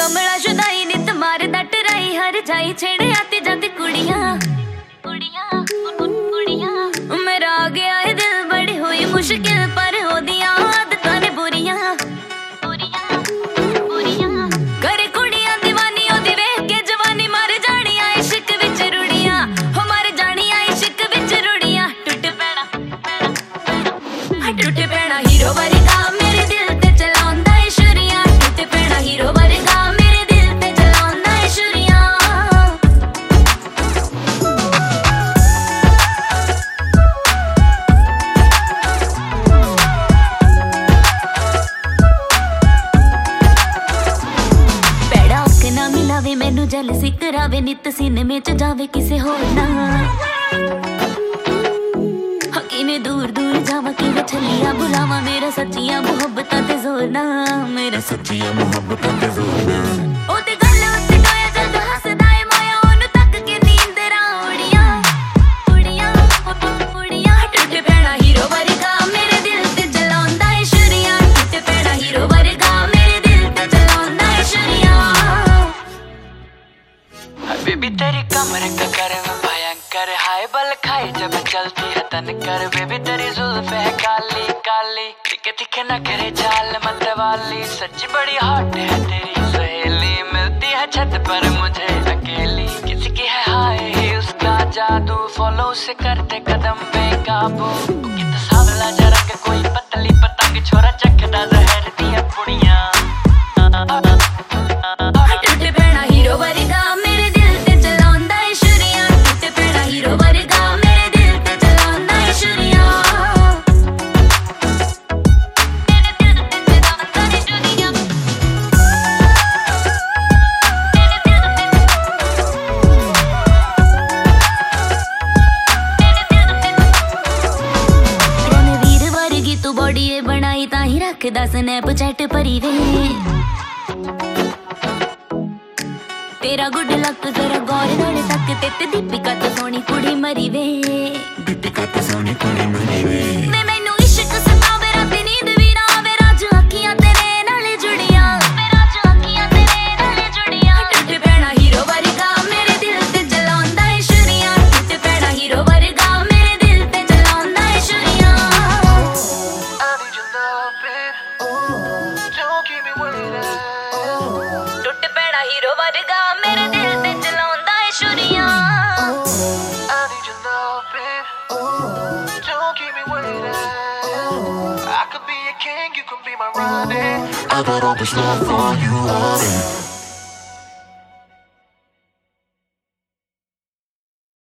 कमला शुदाई नित मार दट रही हर जाई छेड़े आती जाती कुड़ियां कुड़ियां कुड़ियां मेरा आ गया है दिल बड़ी हुई मुश्किल पर हो दिया आदतां ने बुरियां बुरियां बुरियां करे कुड़ियां दीवानी ओदी वेख के जवानी मार जानी आ इश्क विच रुड़ियां हो मार जानी आ इश्क विच रुड़ियां टूट पैना हीरो वर्गा मेरे दिल ते चलाਉਂਦਾ ਏ ਛੁਰੀਆਂ टूट पैना हीरो वर्गा मेरे दिल ते चलाਉਂਦਾ ਏ ਛੁਰੀਆਂ ਪੈੜਾ ਅੱਖ ਨਾ ਮਿਲਾਵੇ ਮੈਨੂੰ ਜਲਸੀ ਕਰਾਵੇ ਨਿਤ ਸਿਨੇਮੇ ਚ ਜਾਵੇ ਕਿਸੇ ਹੋਰ ਨਾਲ किने दूर दूर जावा किने छलिया बुलावा मेरा सच्चिया मोहब्बतां ते जोर ना मेरा सच्चिया मोहब्बतां ते जोर ना ओ ते गल उत्ते टोया जद हसदा ए माया ओनु तक के नींद राउड़ियां कुड़ियां कुड़ियां टूट पैना हीरो वर्गा मेरे दिल ते जलाਉਂਦਾ ਏ ਛੁਰੀਆਂ टूट पैना हीरो वर्गा मेरे दिल ते जलाਉਂਦਾ ਏ ਛੁਰੀਆਂ बेबी तेरी कमर का कर्व भयंकर हाय बल खाए जब चलती है तन कर बेबी तेरी जुल्फे है काली काली तिखे तिखे नखरे चाल मत वाली सच बड़ी हॉट है तेरी सहेली मिलती है छत पर मुझे अकेली किसी की है हाय हील्स का जादू फॉलो से करते कदम बेकाबू कितना सावला जरा के कोई पतली पतंग छोरा चखदा जहर दिया पुड़ियां टूट पैना हीरो वर्गा मेरे दिल ते चलाਉਂਦਾ ਏ ਛੁਰੀਆਂ टूट पैना हीरो वर्गा मेरे दिल ते चलाਉਂਦਾ ਏ ਛੁਰੀਆਂ मेरे दिल ते चलाਉਂਦਾ ਏ ਛੁਰੀਆਂ रणवीर वर्गी तू बॉडी ए बनाई तां ही रखदा स्नैपचैट भरी वे तेरा गुड लक जरा गौर नाल तक ते दीपिका तो सोनी कुड़ी मरी वे दीपिका तो सोनी कुड़ी मरी वे वे मैनू इश्क सतावे राती नींद भी ना आवे राज अखियां तेरे नाल जुड़ियां वे राज अखियां तेरे नाल जुड़ियां टूट पैना हीरो वर्गा मेरे दिल ते जलाਉਂਦਾ ਏ ਛੁਰੀਆਂ टूट पैना हीरो वर्गा मेरे दिल ते जलाਉਂਦਾ ਏ ਛੁਰੀਆਂ I need your love, don't keep me waiting. टूट पैना हीरो वर्गा मेरे दिल ते चलाਉਂਦਾ ਏ ਛੁਰੀਆਂ I need your love, don't keep me waiting. I could be a king, you could be my Ronnie. I got all this love for you, honey.